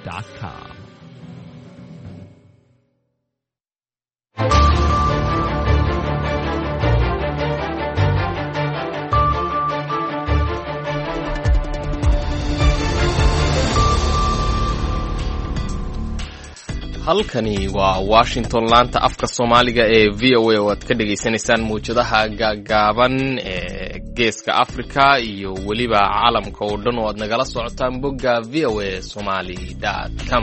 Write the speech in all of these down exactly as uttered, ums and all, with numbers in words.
dot com. halkani waa Washington, laanta afka Soomaaliga ee V O A oo aad ka dhageysanaysaan muujadaha gaagaaban ee geeska Afrika iyo weliba caalamka oo dhan oo aad nagala socotaan bogga v o a somali dot com.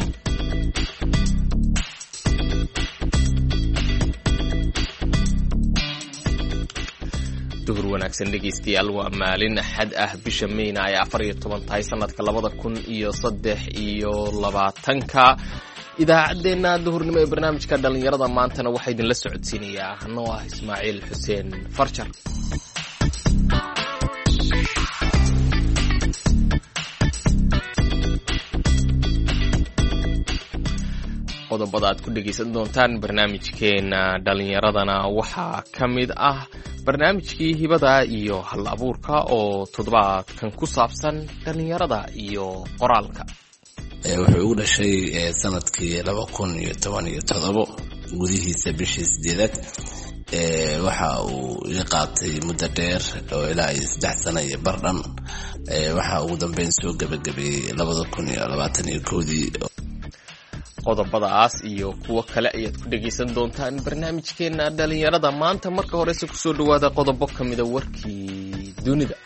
duhur wanaagsan dhegeystayaal, waa maalin axad ah, bisha Mayna ay afar iyo toban tahay sanadka labada kun iyo saddex iyo labaatanka. idaacaddeenna duhurnimo ee barnaamijka dhalinyarada maantana waxaa idinla socodsiinayaa anoo ah Ismaaciil Xuseen Farjar. qodobada aad ku dhegaysan doontaan barnaamijkeena dhalinyaradana waxaa ka mid ah barnaamijkii hibada iyo hal abuurka oo toddobaadkan ku saabsan dhalinyarada iyo qoraalka. wuxuu ugu dhashay sanadkii laba kun iyo toban iyo toddobo gudihiisa bishii sideedaad. waxa uu ii qaatay muddo dheer oo ilaa iyo saddex sano iyo bardhan. waxa ugu dambeyn soo gabagabeeyey labada kun iyo labaatan iyo kowdii. qodobadaas iyo kuwo kale ayaad ku dhegaysan doontaan barnaamijkeena dhalinyarada maanta. marka horeyse kusoo dhawaada qodobo ka mida warkii dunida.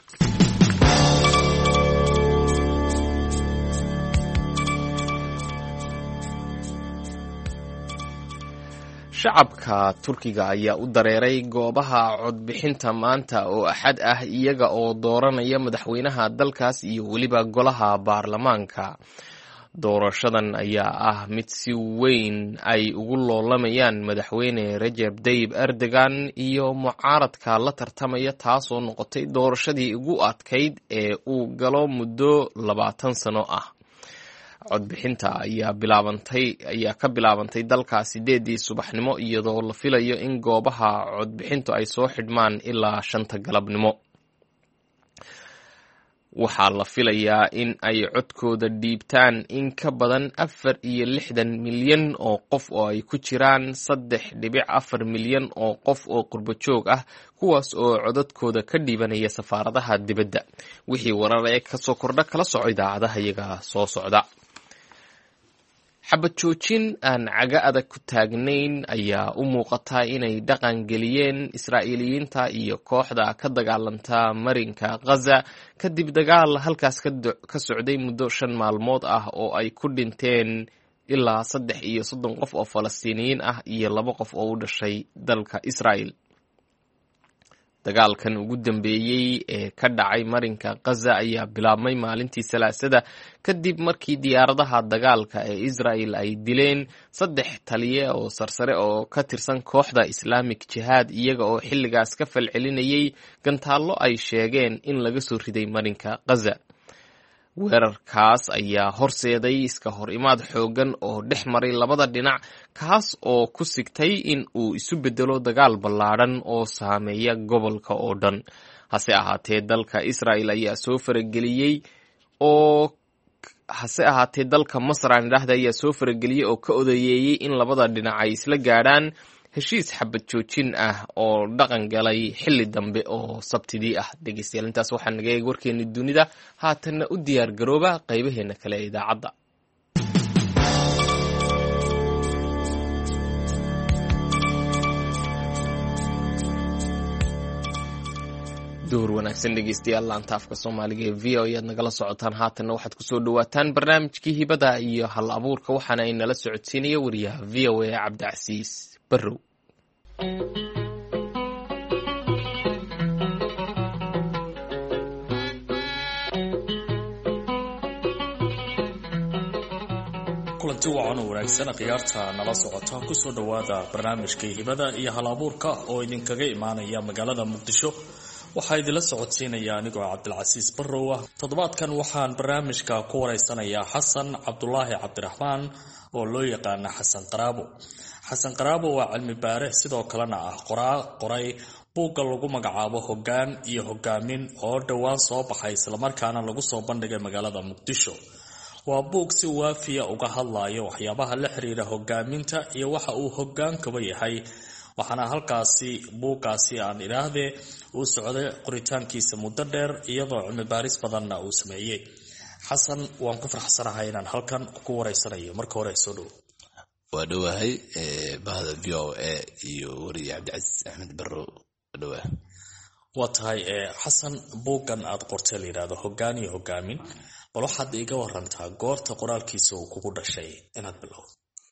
shacabka Turkiga ayaa u dareeray goobaha codbixinta maanta oo axad ah, iyaga oo dooranaya madaxweynaha dalkaas iyo weliba golaha baarlamaanka. doorashadan ayaa ah mid si weyn ay ugu loolamayaan madaxweyne Recep Tayyip Erdogan iyo mucaaradka la tartamaya, taasoo noqotay doorashadii ugu adkayd ee uu galo muddo labaatan sano ah. codbixinta ayaa bilaabantay ayaa ka bilaabantay dalka sideedii subaxnimo, iyadoo la filayo in goobaha codbixintu ay soo xidhmaan ilaa shanta galabnimo. waxaa la filayaa in ay codkooda dhiibtaan in ka badan afar iyo lixdan milyan oo qof, oo ay ku jiraan saddex dhibic afar milyan oo qof oo qurbo joog ah, kuwaas oo codadkooda ka dhiibanaya safaaradaha dibadda. wixii warar ee kasoo kordha kala soco idaacadaha iyaga soo socda. xabad joojin aan caga adag ku taagnayn ayaa u muuqataa inay dhaqan geliyeen Israa'iiliyiinta iyo kooxda ka dagaalanta marinka Gaza kadib dagaal halkaas ka socday muddo shan maalmood ah oo ay ku dhinteen ilaa saddex iyo soddon qof oo Falastiiniyiin ah iyo laba qof oo u dhashay dalka Israa'iil. dagaalkan ugu dambeeyey ee ka dhacay marinka Gaza ayaa bilaabmay maalintii Salaasada kadib markii diyaaradaha dagaalka ee Israa'iil ay dileen saddex taliye oo sarsare oo ka tirsan kooxda Islamic Jihad, iyaga oo xilligaas ka falcelinayay gantaallo ay sheegeen in laga soo riday marinka Gaza. weerarkaas ayaa horseeday iska hor imaad xoogan oo dhex maray labada dhinac, kaas oo ku sigtay in uu isu bedelo dagaal ballaadhan oo saameeya gobolka oo dhan. hase ahaatee dalka Israa'iil ayaa soo farageliyey oo hase ahaatee dalka Masar aan idhaahda ayaa soo farageliyey oo ka odayeeyey in labada dhinac ay isla gaadhaan heshiis xabad joojin ah oo dhaqan galay xilli dambe oo sabtidii ah. dhegeystayaal, intaas waxaa naga eeg warkeeni dunida. haatanna u diyaar garooba qaybaheena kale ee idaacadda. duhur wanaagsan dhegeystayaal, laanta afka Soomaaliga ee V O A ayaad nagala socotaan. haatanna waxaad kusoo dhawaataan barnaamijkii hibada iyo hal abuurka, waxaana ay nala socodsiinaya wariyaha V O A Cabdicasiis Barrow. kulanti wacan oo wanaagsan khiyaarta nala socota. kusoo dhawaada barnaamijkii hibada iyo hal abuurka oo idinkaga imaanaya magaalada Muqdisho. waxaa idinla socodsiinaya anigoo Cabdilcasiis Barrow ah. toddobaadkan waxaan barnaamijka ku wareysanayaa Xasan Cabdulaahi Cabdiraxmaan oo loo yaqaan Xasan Qaraabo. Xasan Qaraabo waa cilmi baare, sidoo kalena ah qoraa qoray buugga lagu magacaabo Hoggaan iyo Hoggaamin oo dhowaan soo baxay islamarkaana lagu soo bandhigay magaalada Muqdisho. waa buug si waafiya uga hadlayo waxyaabaha la xiriira hogaaminta iyo waxa uu hogaankaba yahay, waxaana halkaasi buuggaasi aan idhaahdee uu socday qoritaankiisa muddo dheer iyadoo cilmi baaris badanna uu sameeyey. xasan, waan ku farxsanahay inaan halkan ku wareysanayo. marka hore soo dhow. waa dhowahay bahda v o a iyo wariye cabdicasiis axmed barrow. waa dhowahay. waa tahay xasan, buuggan aad qortay la yidhaahdo hoggaan iyo hogaamin, bal waxaad iiga warantaa goorta qoraalkiisa uu kugu dhashay inaad bilowdo?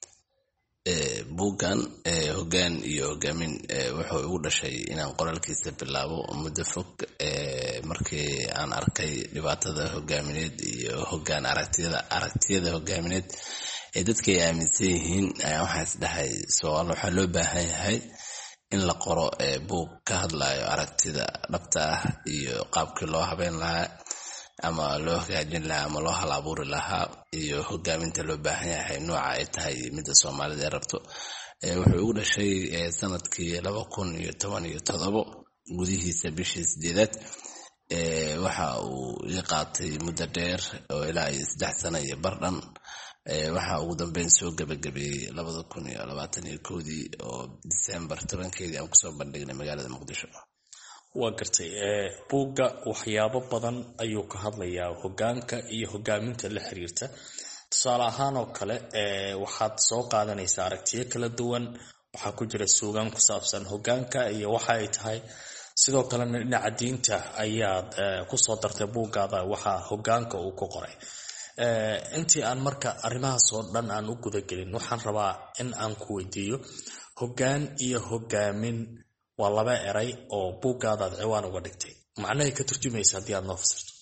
buuggan hoggaan iyo hogaamin wuxuu igu dhashay inaan qoraalkiisa bilaabo muddo fog, markii aan arkay dhibaatada hogaamineed iyo hogaan aragtiyada aragtiyada hogaamineed ee dadka ay aaminsan yihiin. waxaan isdhahay su'aal waxaa loo baahan yahay in la qoro buug ka hadlayo aragtida dhabta ah iyo qaabkii loo habeyn lahaa ama loo hagaajin lahaa ama loo hal abuuri lahaa iyo hogaaminta loo baahan yahay nooca ay tahay midda Soomaalida ay rabto. wuxuu igu dhashay sanadkii laba kun iyo toban iyo toddoba gudihiisa bishii sideedaad. waxa uu ii qaatay muddo dheer oo ilaa iyo saddex sano iyo bardhan. waxa ugu dambeyn soo gabagabeeyey labada kun iyo labaatan iyo kowdii oo December tobankeedii aan kusoo bandhignay magaalada Muqdisho. waa gartay. buugga waxyaabo badan ayuu ka hadlayaa hogaanka iyo hogaaminta la xiriirta. tusaale ahaan oo kale waxaad soo qaadanaysaa aragtiyo kala duwan, waxaa ku jira suugaan ku saabsan hogaanka iyo waxa ay tahay. sidoo kalena dhinaca diinta ayaad kusoo dartay buuggaada waxa hogaanka uu ku qoray. intii aan marka arrimahaas oo dhan aan u gudagelin, waxaan rabaa in aan ku weydiiyo, hoggaan iyo hogaamin waa laba eray oo buuggaadaad ciwaan uga dhigtay. macnahay ka turjumaysa haddii aad noo fasirto?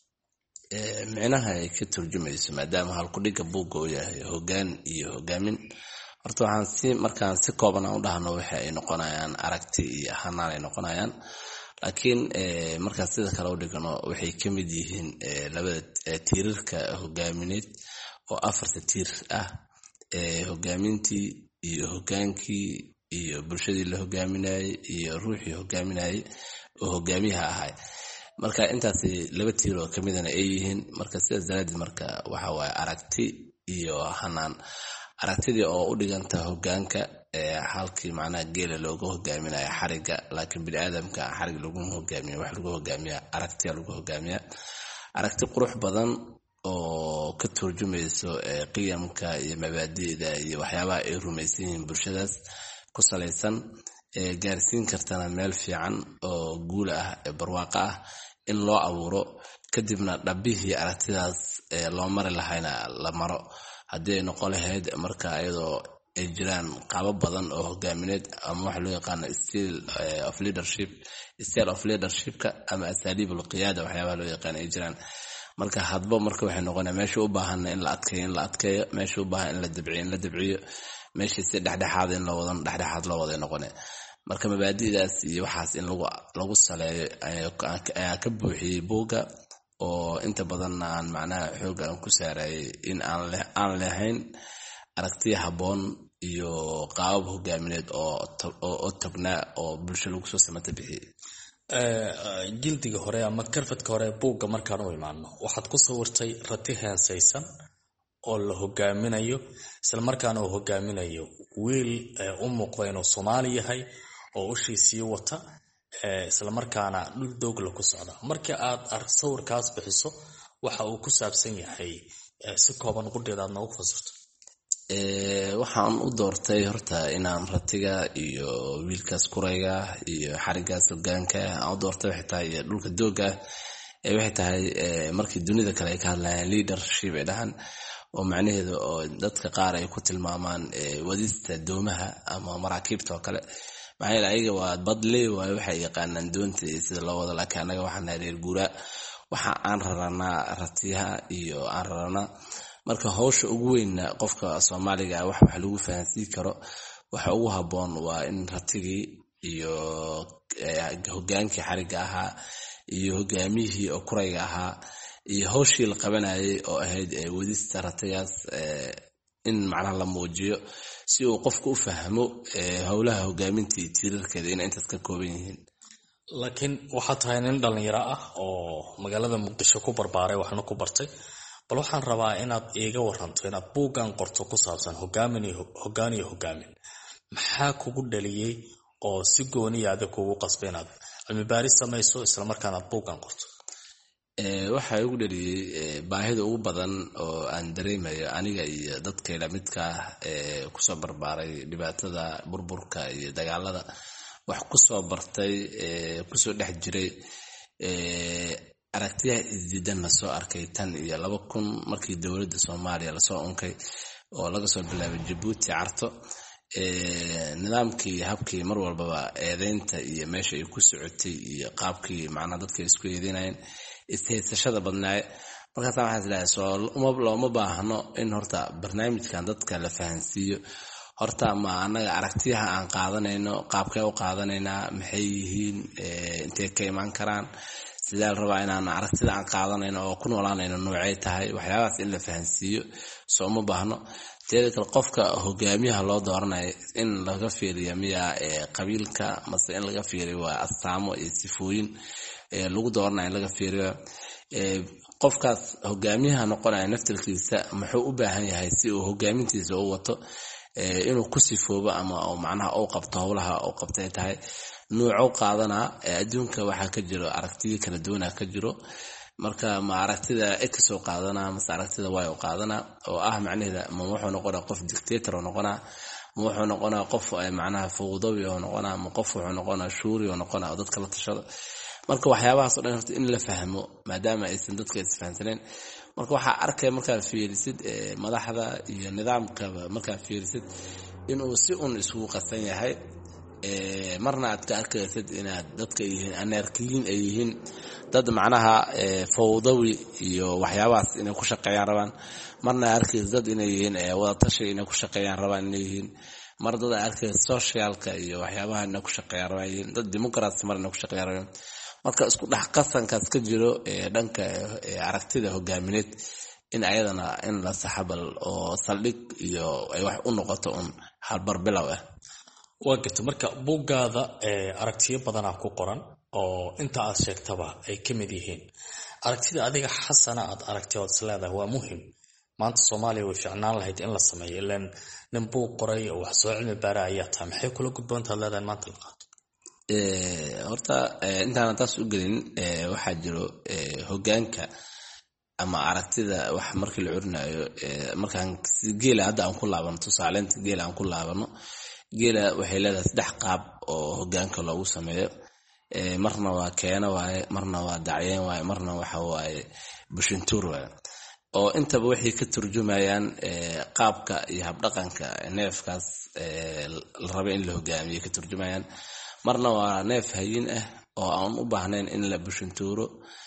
micnaha ay ka turjumayso maadaama halkudhigga buugga uu yahay hoggaan iyo hogaamin, horta waxaan si markaan si kooban aan u dhahno waxa ay noqonayaan aragti iyo hanaan ay noqonayaan. laakiin markaan sida kale u dhigano waxay ka mid yihiin labada tiirarka hogaamineed oo afarta tiir ah: hogaamintii iyo hogaankii iyo bulshadii la hogaaminayay iyo ruuxii hogaaminayay oo hogaamiyaha ahay. marka intaasi laba tiir oo ka midana ay yihiin. marka sidaas daraaddeed marka waxa waaye aragti iyo hanaan. aragtidii oo u dhiganta hogaanka, halkii macnaha geela looga hogaaminayo xariga, laakiin biniaadamka xarig lagu hogaamiyo wax lagu hogaamiya aragtiya lagu hogaamiya. aragti qurux badan oo ka turjumayso qiyamka iyo mabaadi'da iyo waxyaabaha ay rumaysan yihiin bulshadaas ku salaysan, gaarsiin kartana meel fiican oo guul ah, barwaaqo ah in loo abuuro, kadibna dhabbihii aragtidaas loo mari lahayna la maro. haddii ay noqon lahayd marka iyadoo ay jiraan qaabo badan oo hogaamineed ama waxa loo yaqaano style of leadership style of leadershipka ama asaaliibul qiyaada waxyaabaha loo yaqaan ay jiraan. marka hadba marka waxay noqonaa meesha u baahan in la adkeeyo in la adkeeyo, meesha u baahan in la dabciyo in la dabciyo, meesha si dhexdhexaad in loo wado dhexdhexaad loo wada noqonaa. marka mabaadi'daas iyo waxaas in lagu lagu saleeyo ayaa ka buuxiyey buugga, oo inta badan aan macnaha xoog aan ku saarayay in aan leh aan lahayn aragtiyo habboon iyo qaabab hogaamineed oo oo tagnaa oo bulsho lagu soo samata bixiyay. jildiga hore ama karfadka hore buugga markaan u imaano, waxaad ku sawirtay rati heensaysan oo la hogaaminayo, isla markaana uu hogaaminayo wiil u muuqda inuu Soomaali yahay oo ushiisii wata, isla markaana dhul doogla ku socda. marka aad arag sawirkaas bixiso, waxa uu ku saabsan yahay si kooban qudheeda aad noogu fasirto. waxaan u doortay horta inaan ratiga iyo wiilkaas kurayga iyo xarigaas hogaanka aan u doortay waxay tahay dhulka dooga waxay tahay markii dunida kale ay ka hadlayaan leadership ay dhahan, oo macnaheedu oo dadka qaar ay ku tilmaamaan wadista doomaha ama maraakiibta oo kale. maxaa yeelay ayaga waa badley waayo waxay yaqaanaan doonta sida loo wado, laakiin anaga waxaan nahay reer guuraa, waxa aan raranaa ratiyaha iyo aan raranaa. marka hawsha ugu weyn qofka Soomaaliga wax wax lagu fahansiin karo waxa ugu haboon waa in ratigii iyo hogaankii xariga ahaa iyo hogaamiyihii oo kurayga ahaa iyo hawshii la qabanayay oo ahayd wadista ratigaas in macnaha la muujiyo si uu qofku u fahmo hawlaha hogaamintii tiirarkeeda in intaas ka kooban yihiin. laakiin waxa tahay nin dhalinyaro ah oo magaalada Muqdisho ku barbaaray waxna ku bartay, bal waxaan rabaa inaad iiga waranto inaad buuggan qorto ku saabsan hogaamin iyo hoggaan iyo hogaamin maxaa kugu dhaliyey oo si gooniya aad kugu qasbay inaad cilmi baaris samayso isla markaana aad buuggan qorto waxa igu dhaliyey baahida ugu badan oo aan dareemayo aniga iyo dadkayla midka ee kusoo barbaaray dhibaatada burburka iyo dagaalada wax kusoo bartay ee kusoo dhex jiray ee aragtiyaha isdiidan la soo arkay tan iyo laba kun markii dowladda Soomaaliya la soo unkay oo laga soo bilaabay Djibouti carto ee nidaamkii habkii mar walba eedeynta iyo meesha ay ku socotay iyo qaabkii macna dadka isku eedeynayeen isteysashada badnaa markaas waxaan isleeyahay soo uma looma baahno in horta barnaamijkan dadka la fahansiiyo horta ma anaga aragtiyaha aan qaadanayno qaabkay u qaadanaynaa maxay yihiin intee ka iman karaan sidee la rabaa inaan aragtida aan qaadanayno oo ku noolaanayno noocay tahay waxyaabahaas in la fahansiiyo soo uma baahno teeda kale qofka hogaamiyaha loo dooranayo in laga fiiriyo miya qabiilka mase in laga fiiriyo waa astaamo iyo sifooyin lagu dooranayo in laga fiiriyo qofkaas hogaamiyaha noqonaya naftirkiisa muxuu u baahan yahay si uu hogaamintiisa u wato inuu ku sifoobo ama oo macnaha uu qabto howlaha uu qabtay tahay nooc qaadana adduunka waxa ka jiro aragtiyo kala duwan ka jiro marka ma aragtida x oo qaadana ma aragtida y oo qaadana oo ah macnaheeda ma wuxuu noqonaa qof dictator oo noqonaa ma wuxuu noqonaa qof ay macnaha fawdawi oo noqonaa ma qof wuxuu noqonaa shuuri oo noqonaa dadka la tashada marka waxyaabahaas oo dhan horta in la fahmo maadaama aysan dadka isfahansaneen marka waxa arkay marka fiirisid madaxda iyo nidaamka marka fiirisid inuu si un isugu qasan yahay ee marna aad ka arkaysid inaad dadka yihiin anarkiyin ay yihiin dad macnaha fawdawi iyo waxyaabahaas inay ku shaqeeyaan rabaan marna arkaysid dad inay yihiin wada tashi inay ku shaqeeyaan rabaan inay yihiin mar dad arkaysid socialka iyo waxyaabaha inay ku shaqeeyaan rabaan dad democracy marna ku shaqeeyaan rabaan marka isku dhax qasankaas ka jiro ee dhanka aragtida hogaamineed in ayadana in la saxabal oo saldhig iyo ay wax u noqoto un halbar bilow ah waa garta marka buuggaada aragtiyo badanaa ku qoran oo inta aad sheegtaba ay ka mid yihiin aragtida adiga xasana aad aragtay oo isleedahay waa muhiim maanta Soomaaliya way fiicnaan lahayd in la sameeyo ilaan nin buug qoray oo wax soo cilmi baara ayaa tahay maxay kula gudboontaa leedahay maanta la qaato ee horta intaan taas u gelin waxa jiro hogaanka ama aragtida wax markii la curinayo markaan geela hadda aan ku laabano tusaaleynta geela aan ku laabano geela waxay leedahay saddex qaab oo hogaanka loogu sameeyo ee marna waa keena waaye marna waa dacyeen waaye marna waxa waaye bushintuur waaye oo intaba waxay ka turjumayaan qaabka iyo habdhaqanka neefkaas la rabo in la hogaamiyo ka turjumayaan marna waa neef hayin ah oo aan u baahnayn in la bushintuuro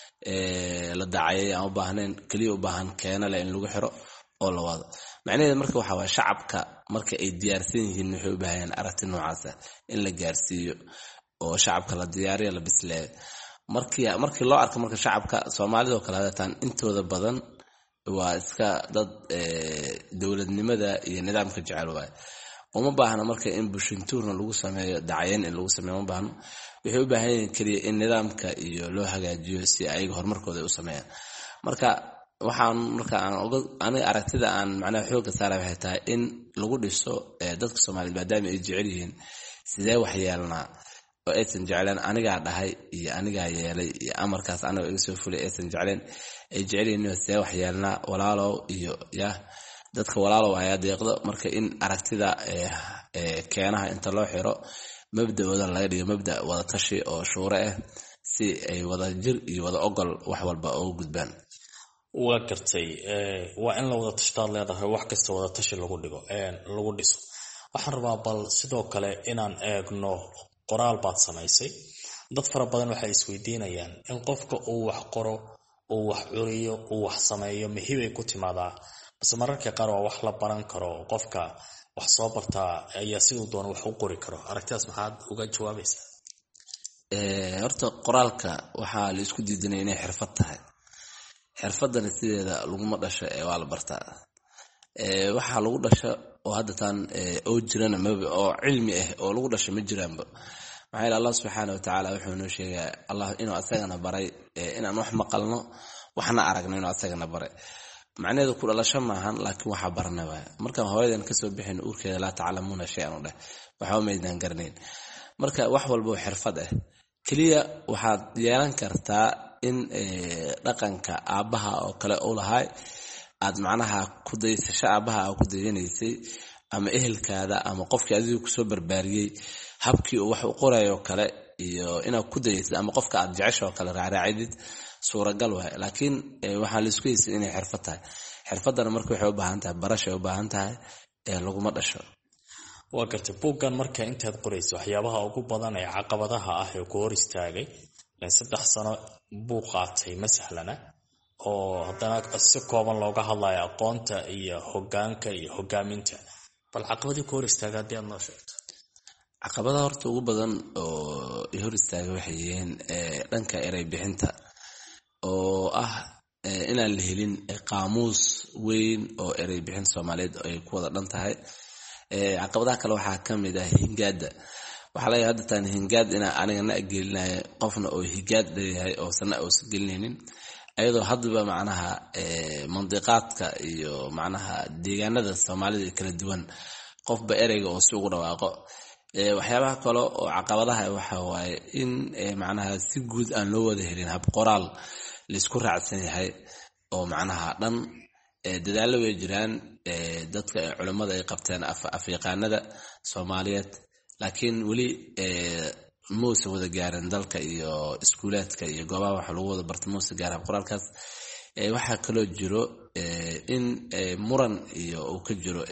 ee la dacayay aan u baahnayn kaliya u baahan keena la in lagu xiro oo la wado macnaheedu marka waxa waa shacabka marka ay diyaarsan yihiin waxay u baahan aragti noocaas ah in la gaarsiiyo oo shacabka la diyaariyo la bisleeyo markii markii loo arko marka shacabka Soomaalida oo kala hadaan intooda badan waa iska dad dawladnimada iyo nidaamka jecel waay uma baahna marka in bushintuurna lagu sameeyo dacayeen in lagu sameeyo uma baahna waxay u baahan yihiin kaliya in nidaamka iyo loo hagaajiyo si ay horumarkooda u sameeyaan marka waxaan marka aan aniga aragtida aan macnaha xoog saaray waxay tahay in lagu dhiso dadka Soomaaliyeed maadaama ay jecel yihiin sidee wax yeelnaa oo aysan jeclaan aniga dhahay iyo aniga yeelay iyo amarkaas anaga iga soo fulay aysan jeclaan ay jecel yihiin sidee wax yeelnaa walaalow iyo ya dadka walaalow ayaa deeqdo marka in aragtida ee keenaha inta loo xiro mabda'ooda laga dhigo mabda' wada tashi oo shuure ah si ay wada jir iyo wada ogol wax walba oo gudbaan waa gartay waa in la wada tashtaad leedahay wax kasta wada tashi lagu dhigo ee lagu dhiso waxaan rabaa bal sidoo kale inaan eegno qoraal baad samaysay dad fara badan waxay isweydiinayaan in qofka uu wax qoro uu wax curiyo uu wax sameeyo muhiim ku timaadaa bas mararka qaar waa wax la baran karo qofka wax soo bartaa ayaa sidoo doon wax u qori karo aragtidaas maxaad uga jawaabaysaa ee horta qoraalka waxa la isku diidanay inay xirfad tahay xirfadana sideeda laguma dhasho ee waa la bartaa ee waxa lagu dhasho oo hadda tan oo jirana ma oo cilmi ah oo lagu dhasho ma jiraanba maxay Allah subhanahu wa ta'ala wuxuu noo sheegay Allah inuu asagana baray inaan wax maqalno waxna aragno inuu asagana baray macnaheedu ku dhalasho maahan laakiin waxa barna waa markaan hooyadan ka soo bixin uurkeeda la tacalamuuna shay-an u dheh waxa ma idin garanayn marka wax walba oo xirfad ah kaliya waxaad yeelan kartaa in dhaqanka aabaha oo kale u lahay aad macnaha ku daysasho aabaha oo ku dayanaysay ama ehelkaada ama qofkii adigu ku soo barbaariyay habkii uu wax u qorayo kale iyo inaad ku daysay ama qofka aad jecesho kale raacraacid suuragal waa laakiin waxa la isku yeesay inay xirfad tahay xirfadana marka waxay u baahan tahay barasho u baahan tahay ee laguma dhasho waa gartay buuggan marka intaad qorayso waxyaabaha ugu badan ee caqabadaha ah ee ku hor istaagay in saddex sano buug qaatay masahlana oo haddana si kooban looga hadlayo aqoonta iyo hoggaanka iyo hoggaaminta bal caqabadii ku hor istaagay haddii aad noo sheegto caqabadaha horta ugu badan oo i hor istaagay waxay yihiin dhanka eray bixinta oo ah inaan la helin qaamuus weyn oo eray bixin Soomaaliyeed ay ku wada dhan tahay caqabadaha kale waxaa ka mid ah hingaada waxa la yiraahdaa tan hingaad ina aniga na gelinayo qofna oo higaad leeyahay oo sana oo sagelinaynin ayadoo hadba macnaha mandiqaadka iyo macnaha deegaanada Soomaalida kala duwan qofba ereyga oo si ugu dhawaaqo waxyaabaha kale oo caqabadaha waxa waaye in macnaha si guud aan loo wada helin hab qoraal la isku raacsan yahay oo macnaha dhan dadaalo way jiraan dadka culimada ay qabteen afyaqaanada Soomaaliyeed laakiin wali muusa wada gaaran dalka iyo iskuulaadka iyo goobaha waxa lagu wada bartay muusa gaar ah qoraalkaas waxa kale jiro in muran iyo uu ka jiro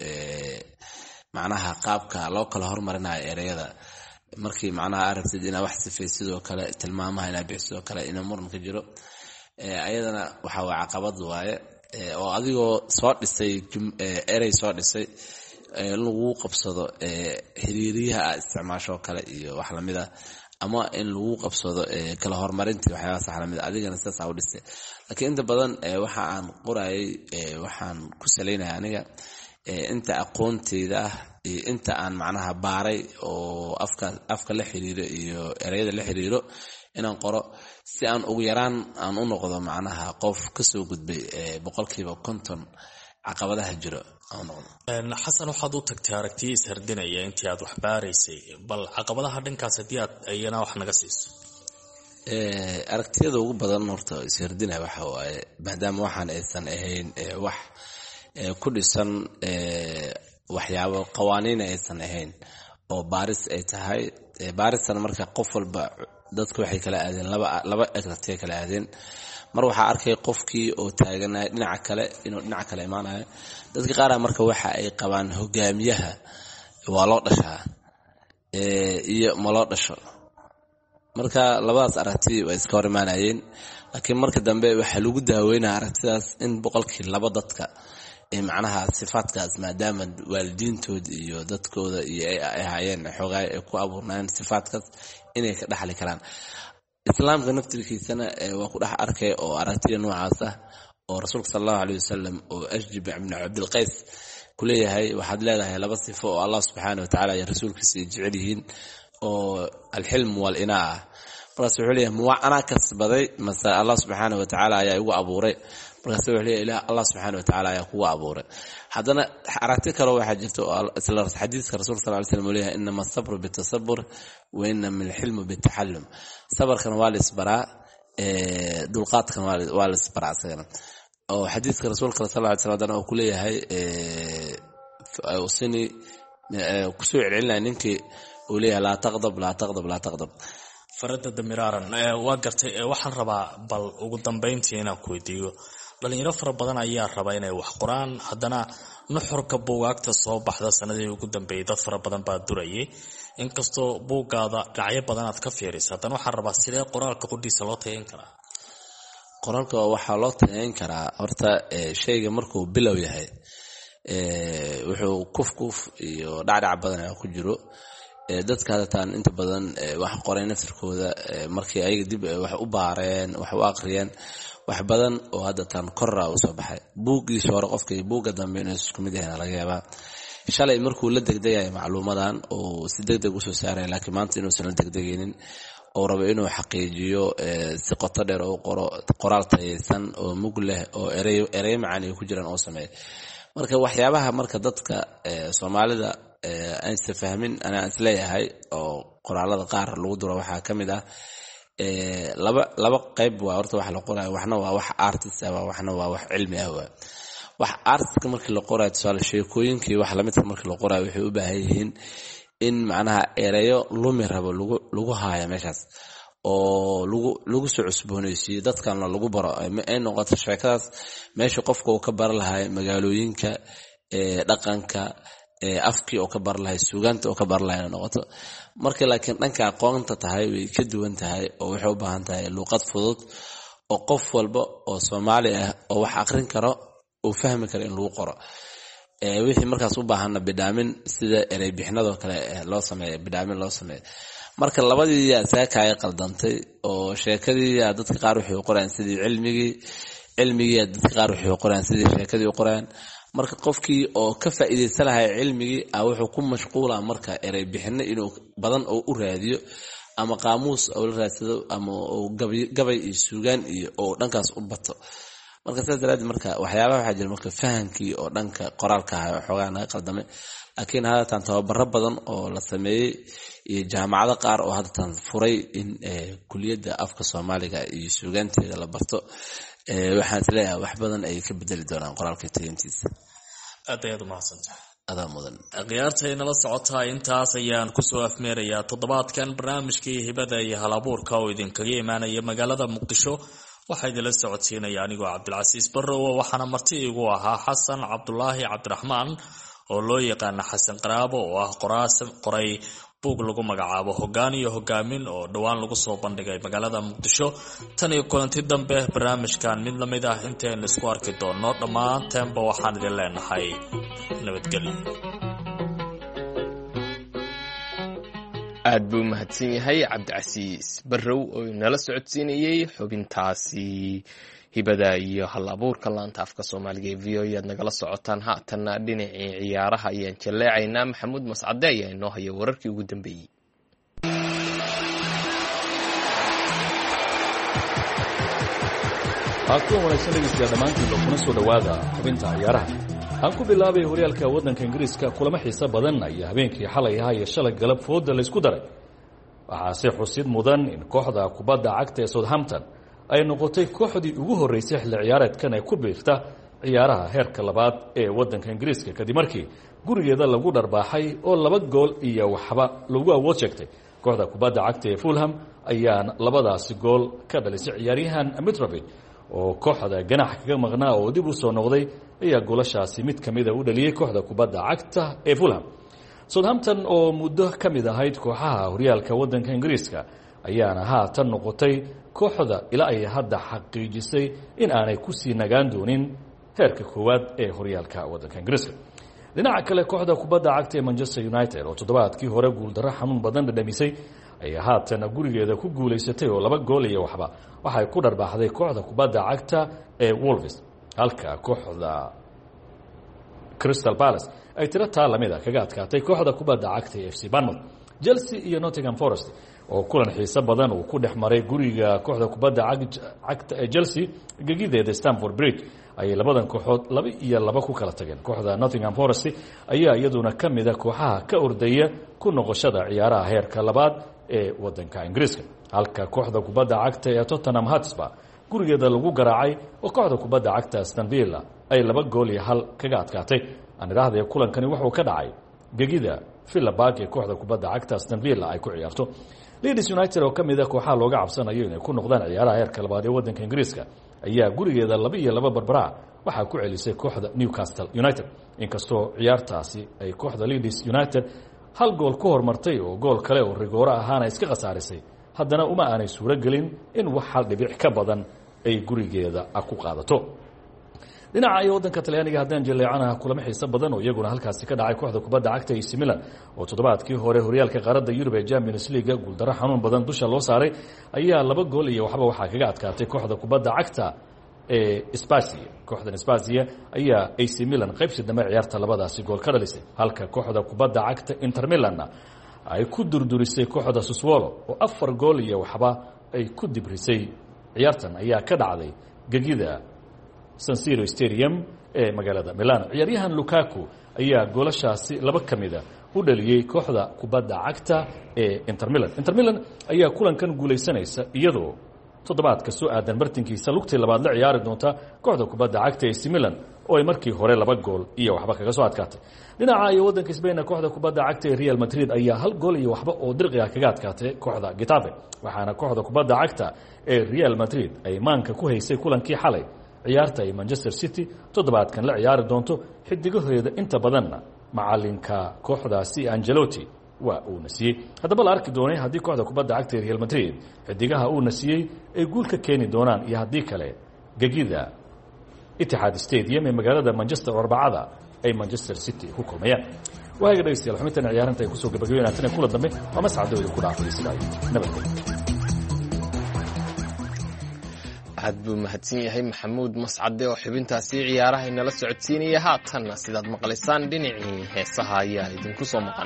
macnaha qaabka loo kala hormarinayo ereyada markii macnaha aragtid ina wax sifay sidoo kale tilmaamaha ina bixiso kale ina muran ka jiro ayadana waxa waa caqabad waaye oo adigoo soo dhisay erey soo dhisay lagu qabsado xiriiriyaha isticmaasho kale iyo wax lamid ah ama in lagu qabsado kala hormarintii waxyaabo sax lamid adigana sidaas u dhisay laakiin inta badan waxa aan qorayay waxaan ku saleynayaa aniga inta aqoonteyda ah iyo inta aan macnaha baaray oo afka afka la xiriiro iyo ereyada la xiriiro inaan qoro si aan ugu yaraan aan u noqdo macnaha qof ka soo gudbay boqolkiiba konton caqabadaha jiro aan noqdo xasan waxaad u tagtay aragtiyo ishardinaya intii aad wax baaraysay bal caqabadaha dhankaas haddii aad ayana wax naga siiso aragtiyada ugu badan horta ishardinaya waxa waaye maadaama waxaan aysan ahayn wax ku dhisan waxyaabo qawaaniin aysan ahayn oo baaris ay tahay baarisana marka qof walba dadku waxay kala aadeen laba laba aragtiyo kala aadeen mar waxa arkay qofkii oo taaganay dhinaca kale inuu dhinaca kale imaanayo dadka qaar marka waxa ay qabaan hogaamiyaha waa loo dhashaa ee iyo ma loo dhasho marka labadaas aragti way iska hor imaanayeen laakiin marka dambe waxa lagu daaweynaa aragtidaas in boqolkii laba dadka ee macnaha sifaadkaas maadaama waalidiintood iyo dadkooda iyo ay ahaayeen xogaay ay ku abuurnaan sifaadkaas inay ka dhaxli karaan islaamka naftirkiisana waa ku dhex arkay oo aragtiyo noocaas ah oo rasuulka sallallahu alayhi wasallam oo Ashjib ibn Abdul Qays kuleeyahay waxaad leedahay laba sifo oo Allah subhanahu wa ta'ala iyo rasuulkiisa jecel yihiin oo al-hilm wal inaa markaas wuxuu leeyahay ma ana kasbaday masa Allah subhanahu wa ta'ala ayaa igu abuuray markaas wuxuu leeyahay ilaa Allah subhanahu wa ta'ala ayaa kugu abuuray haddana aragti kale waxa jirto isla xadiiska rasuulka sallallahu alayhi wasallam leeyahay inma as-sabru bit-tasabbur wa inna min al-hilm bit-tahallum sabarkan waa lisbaraa ee dulqaadkan waa lisbaraa asagana oo xadiiska rasuulka sallallahu alayhi wasallam oo ku leeyahay ee usini ku soo celinay ninkii uu leeyahay la taqdab la taqdab la taqdab farada damiraaran waa gartay waxaan rabaa bal ugu dambeyntii inaan ku weydiiyo dhalinyaro fara badan ayaa raba inay wax qoraan haddana nuxurka buugaagta soo baxda sanadii ugu dambeeyay dad fara badan baa durayay inkastoo buugaada dhacyo badan aad ka fiirisay haddana waxaan rabaa sidee qoraalka qudhiisa loo tayeyn karaa qoraalka waxaa loo tayeyn karaa horta shayga markuu bilow yahay wuxuu kuf kuf iyo dhacdhac badan ku jiro dadka hadataan inta badan wax qoray naftirkooda markii ayaga dib wax u baareen wax u aqriyeen wax badan oo hadataan korra u soo baxay buugiisa hore qofka buuga dambe inuu isku mid yahay laga yaabaa shalay markuu la degdegay macluumadan oo si degdeg u soo saaray laakiin maanta inuu san degdegaynin oo rabo inuu xaqiijiyo si qoto dheer oo qoro qoraal tayeysan oo mug leh oo erey erey macaan ay ku jiraan oo sameeyo marka waxyaabaha marka dadka Soomaalida aan is fahmin ana isleeyahay oo qoraalada qaar lagu duro waxaa kamid ah ee laba laba qayb waa horta wax la qorayo waxna waa wax artist ah waxna waa wax cilmi ah wax artist markii la qorayo tusaale sheekooyinkii wax la mid ah markii la qorayo waxay u baahan yihiin in macnaha ereyo lumi rabo lagu lagu haayo meeshaas oo lagu lagu soo cusboonaysiyo dadkan lagu baro ay noqoto sheekadaas meesha qofka uu ka bar lahay magaalooyinka ee dhaqanka ee afkii oo ka bar lahay suugaanta oo ka bar lahay noqoto marka laakiin dhanka aqoonta tahay way ka duwan tahay oo waxay u baahan tahay luqad fudud oo qof walba oo Soomaali ah oo wax aqrin karo oo fahmi karo in lagu qoro ee wixii markaas u baahan bidaamin sida erey bixnado kale loo sameeyo bidaamin loo sameeyo marka labadii asaakay qaldantay oo sheekadii dadka qaar waxay u qoraan sidii cilmigii cilmigii dadka qaar waxay u qoraan sidii sheekadii u qoraan marka qofkii oo ka faa'iideysan lahay cilmigii ah wuxuu ku mashquulaa marka erey bixin inuu badan oo u raadiyo ama qaamuus oo la raadsado ama oo gabay iyo suugaan iyo oo dhankaas u bato marka sidaas daraaddeed marka waxyaabaha waxa jira marka fahankii oo dhanka qoraalka ah xogaan ay qaldamay laakiin hadda tan tababaro badan oo la sameeyay iyo jaamacado qaar oo hadda tan furay in kulliyadda afka Soomaaliga iyo suugaanteeda la barto ee waxaan isleeyahay wax badan ay ka bedeli doonaan qoraalka tayintiisa aad ayaad mahadsantahay adaa mudan qiyaartayna la socotaa intaas ayaan ku soo afmeerayaa toddobaadkan barnaamijkii hibada iyo halabuurka oo idinkaga imaanaya magaalada Muqdisho waxaa idinla socodsiinaya anigoo Cabdilcasiis Barrow waxaana marti igu ahaa Xasan Cabdulaahi Cabdiraxmaan oo loo yaqaan Xasan Qaraabo oo ah qoraas qoray buug lagu magacaabo Hoggaan iyo Hoggaamin oo dhawaan lagu soo bandhigay magaalada Muqdisho tan iyo kulanti dambe barnaamijkan mid la mid ah intaan isku arki doono dhammaanteen waxaan idin leenahay nabadgelyo aad buu mahadsan yahay Cabdicasiis Barrow oo nala socodsiinayay xubintaasi hibada iyo halabuurka laanta afka Soomaaliga ee V O A nagala socotaan haatan dhinacii ciyaaraha ayaan jaleecaynaa Maxamuud Mascade ayaa inoo haya wararkii ugu dambeeyay Aqoon wanaagsan dhegeystayaal dhamaantiin kuna soo dhawaada xubinta ciyaaraha aan ku bilaabay horyaalka waddanka Ingiriiska kulamo xiiso badan ayaa habeenkii xalay ahaa iyo shalay galab fooda la isku daray waxaa si xusid mudan in kooxda kubadda cagta ee Southampton ay noqotay kooxdii ugu horeysay xilli ciyaareedkan ay ku biirta ciyaaraha heerka labaad ee waddanka Ingiriiska kadib markii gurigeeda lagu dharbaaxay oo laba gool iyo waxba lagu awood sheegtay kooxda kubadda cagta ee Fulham ayaa labadaasi gool ka dhalisay ciyaaryahan Mitrovic oo kooxda ganax kaga maqnaa oo dib u soo noqday ayaa goolashaasi mid kamid ah u dhaliyay kooxda kubadda cagta ee Fulham Southampton oo muddo kamid ahayd kooxaha horyaalka waddanka Ingiriiska ayaana haatan noqotay kooxda ilaa ay hadda xaqiijisay in aanay ku sii nagaan doonin heerka koowaad ee horyaalka waddanka Ingiriiska dhinaca kale kooxda kubadda cagta ee Manchester United oo toddobaadkii hore guul darro xanuun badan dhamisay ayaa haatan gurigeeda ku guuleysatay oo laba gool iyo waxba waxay ku dharbaaxday kooxda kubadda cagta ee Wolves halka kooxda Crystal Palace ay tiro taa lamid ah kaga adkaatay kooxda kubadda cagta ee F C Bournemouth Chelsea iyo Nottingham Forest oo kulan xiiso badan uu ku dhex maray guriga kooxda kubadda cagta ee Chelsea gagideeda Stamford Bridge ay labadan kooxood laba iyo laba ku kala tageen kooxda Nottingham Forest ayaa iyaduna kamid ah kooxaha ka ordaya ku noqoshada ciyaaraha heerka labaad ee waddanka Ingiriiska halka kooxda kubadda cagta ee Tottenham Hotspur gurigeeda lagu garaacay oo kooxda kubadda cagta Aston Villa ay laba gool iyo hal kaga adkaatay aan iraahday kulankani wuxuu ka dhacay gegida Villa Park ee kooxda kubadda cagta Aston Villa ay ku ciyaarto Leeds United oo kamid ah kooxaha looga cabsanayo inay ku noqdaan ciyaaraha heerka labaad ee waddanka Ingiriiska ayaa gurigeeda laba iyo laba barbara waxa ku celisay kooxda Newcastle United inkastoo ciyaartaasi ay kooxda Leeds United hal gool ku hormartay oo gool kale oo rigoora ahaana iska qasaarisay haddana uma aanay suuro gelin in wax hal dhibic ka badan ay gurigeeda ku qaadato dhinaca ay waddanka Talyaaniga haddaan jaleecanaha kulamo xiiso badan oo iyaguna halkaasi ka dhacay kooxda kubadda cagta A C Milan oo toddobaadkii hore horyaalka qaaradda Yurub ee Champions League guul darro xanuun badan dusha loo saaray ayaa laba gool iyo waxba waxa kaga adkaatay kooxda kubadda cagta ee Spezia kooxda Spezia ayaa A C Milan qaybsi dambe ciyaarta labadaasi gool ka dhalisay halka kooxda kubadda cagta Inter Milan ay ku durdurisay kooxda Sassuolo oo afar gool iyo waxba ay ku dibrisay. ciyaartan ayaa ka dhacday gegida San Siro Stadium ee magaalada Milan. ciyaaryahan Lukaku ayaa goolashaasi laba kamida u dhaliyay kooxda kubadda cagta ee Inter Milan. Inter Milan ayaa kulankan guuleysanaysa iyadoo toddobaadka soo aadan bartankiisa lugtii labaad la ciyaari doonta kooxda kubadda cagta ee A C Milan oo ay markii hore laba gool iyo waxba kaga soo adkaatay. dhinaca iyo wadanka Spain kooxda kubadda cagta ee Real Madrid ayaa hal gool iyo waxba oo dirqi ah kaga adkaatay kooxda Getafe. waxaana kooxda kubadda cagta ee Real Madrid ay maanka ku haysay kulankii xalay ciyaarta ay Manchester City toddobaadkan la ciyaari doonto xidigaheeda inta badanna macalinka kooxdaasi Ancelotti waa uu nasiyay. haddaba la arki doonay haddii kooxda kubadda cagta ee Real Madrid xidigaha uu nasiyay ay guul ka keeni doonaan iyo haddii kale gegida Etihad Stadium ee magaalada Manchester Arbacada ay Manchester City ku kulmayaan. waaga dhageystayaal xubintan ciyaaranta ay ku soo gabagabeynayaan kula dambe ama saacadooda ku dhaafay sidaa nabadgelyo. aad buu mahadsan yahay maxamuud mascade oo xubintaasi ciyaaraha inala socodsiinaya. haatanna sidaad maqlaysaan dhinacii heesaha ayaa idinku soo maqan.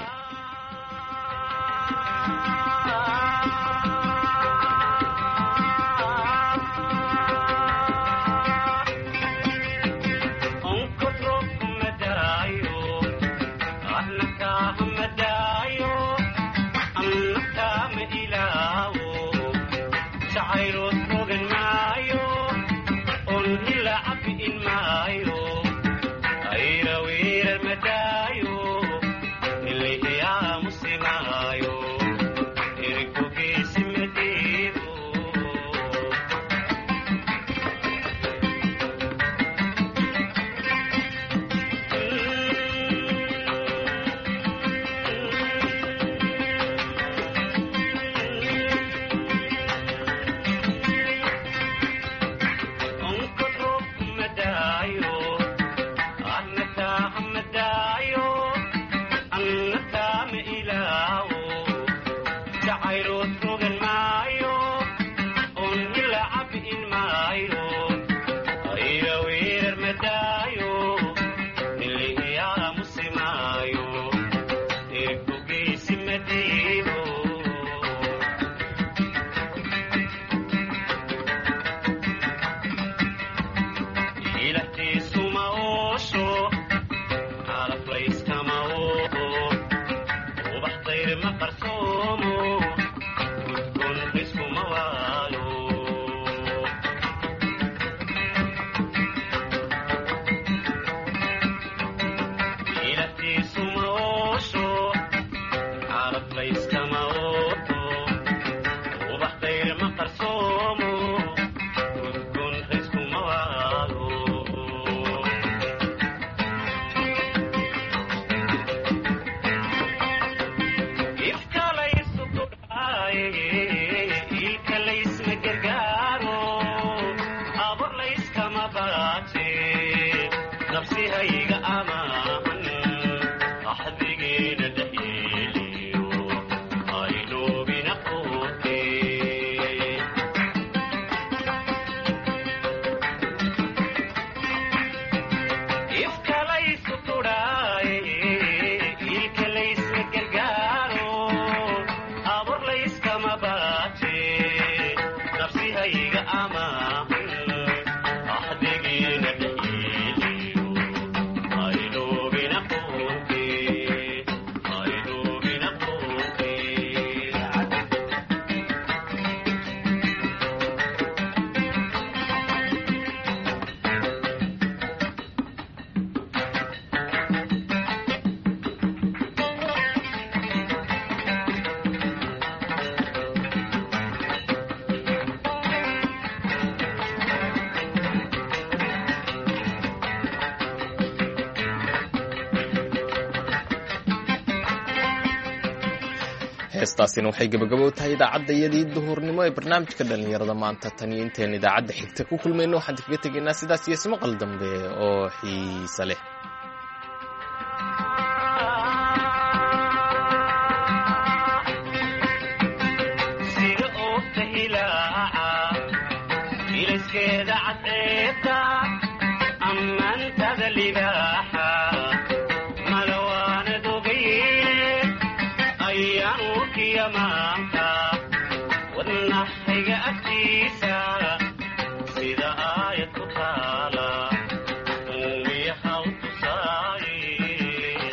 heestaasina waxay gabagabo tahay idaacadda iyadii duhurnimo ee barnaamijka dhalinyarada maanta tan iyo intaan idaacadda xigta ku kulmayno waxaan kaga tegaynaa sidaas iyo ismaqal dambe oo xiisa leh. Yeah. maanta